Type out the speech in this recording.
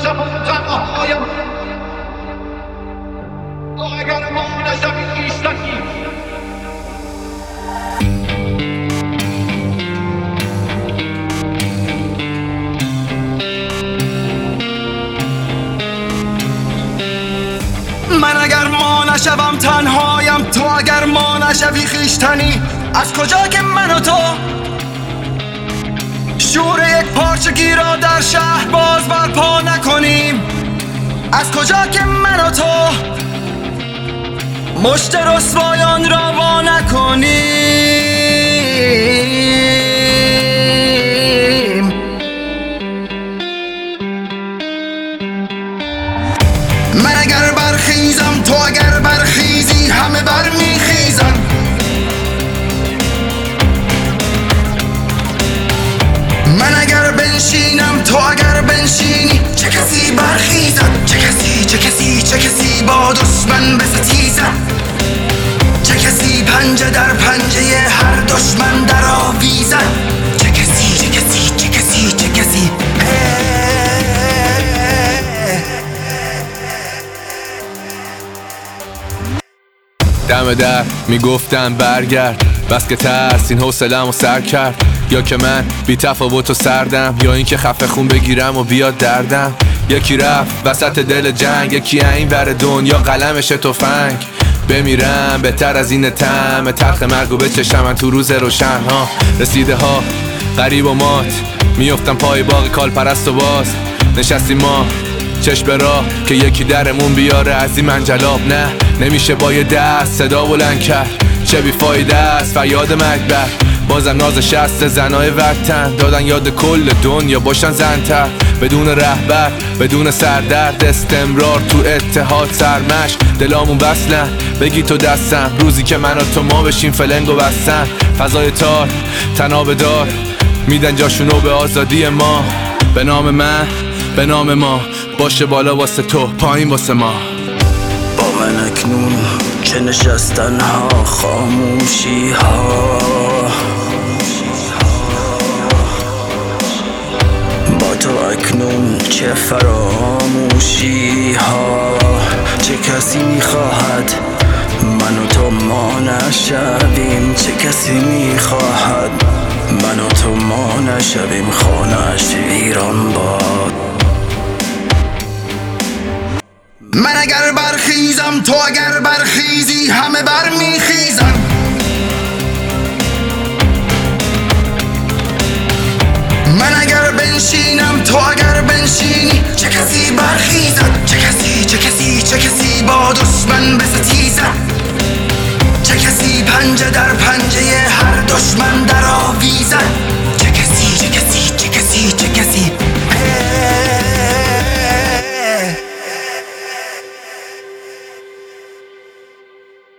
نشوم تنهایم تو اگر ما نشوی خویشتنی من اگر ما نشوم تنهایم تو اگر ما نشوی خویشتنی از کجا که من و تو شور یک پارچگی را در شهر باز برپا نکنیم از کجا که من و تو مشت رسوایان را وا نکنیم من اگر برخیزم تو اگر برخیزی همه برمیخیزن من اگر بنشینم تو اگر بنشینی چه کسی برخیزد چه کسی با دشمن بستیزد چه کسی پنجه در پنجه هر دشمن در آویزد چه کسی دم در میگفتن برگرد بس که ترس این حوصله‌مو سر کرد یا که من بی تفاوت و سردم یا اینکه خفه خون بگیرم و بیاد دردم یکی رفت وسط دل جنگ یکی این ور دنیا قلمش تفنگ بمیرم بهتر از این طعم تلخ مرگو بچشم من تو روز روشن ها رسیده ها غریب و مات میفتم پای باغ کال پرست و باز نشستیم ما چشم به راه که یکی درمون بیاره از این منجلاب نه نمیشه با یه دست صدا بلند کرد چه بیفایده است فریاد مکبر بازم ناز شست زنای وطن دادن یاد کل دنیا باشن زنتر بدون رهبر بدون سردرد استمرار تو اتحاد سرمش دلامون وصلن بگی تو دستم روزی که من و تو ما بشیم فلنگ و بستن فضای تار تناب دار میدن جاشونو به آزادی ما به نام من به نام ما باشه بالا واسه تو پایین واسه ما با من اکنون چه نشستن ها خاموشی ها با تو اکنون چه فراموشی ها چه کسی میخواهد من و تو ما نشویم چه کسی میخواهد من و تو ما نشویم خانه‌اش ویران باد من اگر برخیزم تو اگر برخیزی همه برمیخیزن من اگر بنشینم تو اگر بنشینی چه کسی برخیزد چه کسی با دشمن بستیزد چه کسی پنجه در پنجه هر دشمن